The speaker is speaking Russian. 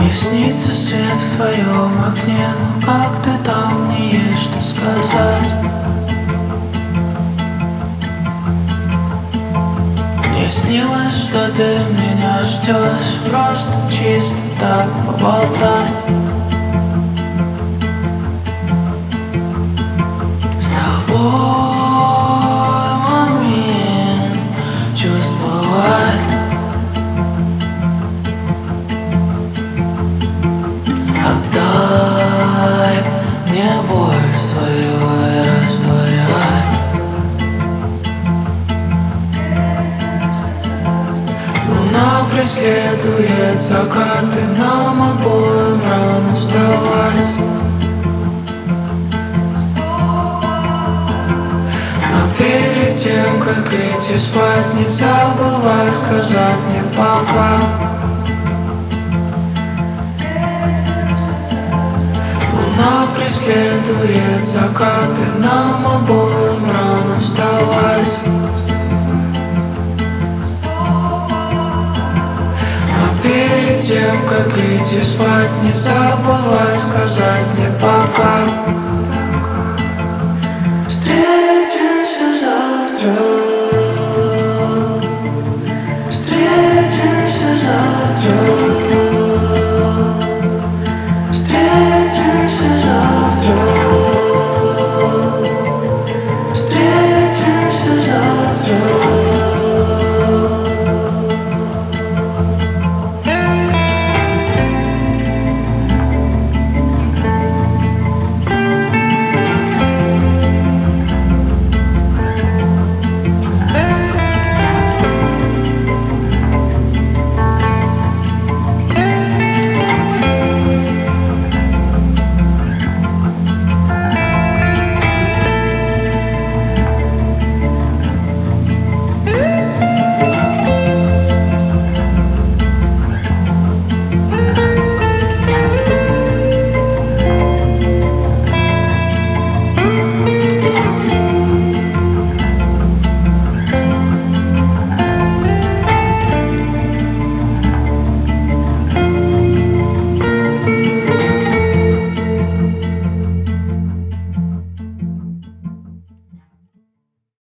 Снится свет в твоем окне, но как ты там, не есть что сказать. Мне снилось, что ты меня ждешь, просто чисто так поболтать. С тобой момент чувствовать. Отдай мне боль свою и растворяй. Луна преследует закаты, нам обоим рано вставать. Но перед тем, как идти спать, не забывай сказать мне пока. Луна преследует закаты, нам обоим рано вставать. Но перед тем, как идти спать, не забывай сказать мне пока. Встретимся завтра.